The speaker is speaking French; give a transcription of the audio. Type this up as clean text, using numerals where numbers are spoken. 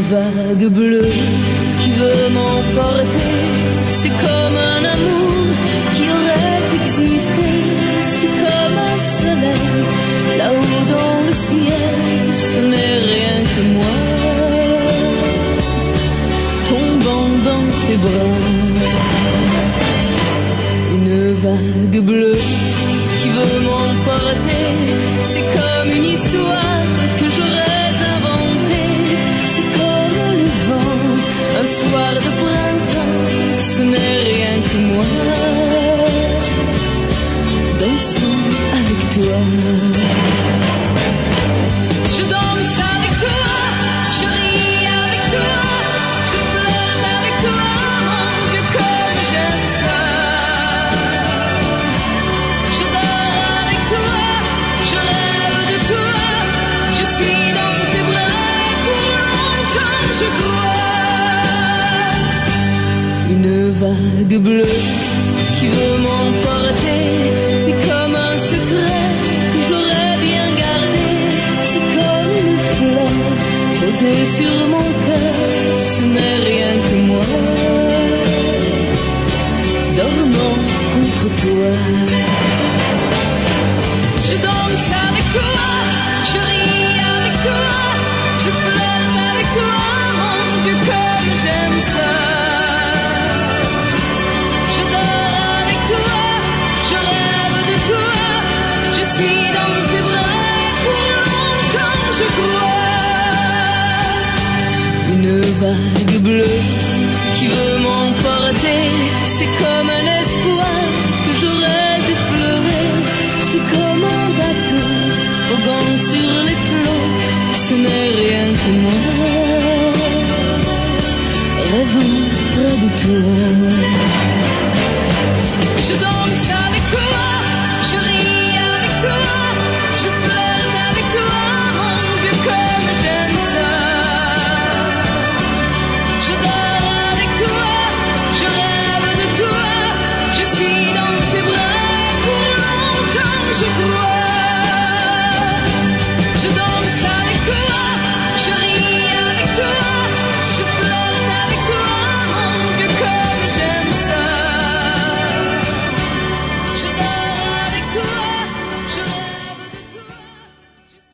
vague bleue qui veut m'emporter. C'est comme un amour qui aurait existé. C'est comme un soleil là-haut dans le ciel. Ce n'est rien que moi tombant dans tes bras. Une vague bleue qui veut m'emporter. C'est comme une histoire que j'aurais inventée. C'est comme le vent, un soir de printemps. Ce n'est rien que moi dansant avec toi. Je danse avec toi, je ris avec toi, je flirte avec toi, mon Dieu comme j'aime ça. Je dors avec toi, je rêve de toi, je suis dans tes bras et pour longtemps je crois. Une vague bleue qui veut m'emporter. C'est comme un secret que j'aurais bien gardé. C'est comme une fleur posée sur mon cœur. Ce n'est rien que moi dormant contre toi. Je danse avec toi, je ris avec toi, je flirte avec toi, mon Dieu comme j'aime ça. Je dors avec toi, je rêve de toi, je suis dans tes bras et pour longtemps je crois. Une vague bleue qui veut m'emporter. C'est comme un espoir que j'aurais effleuré. C'est comme un bateau voguant sur les flots. Ce n'est rien que moi rêvant près de toi. Je danse avec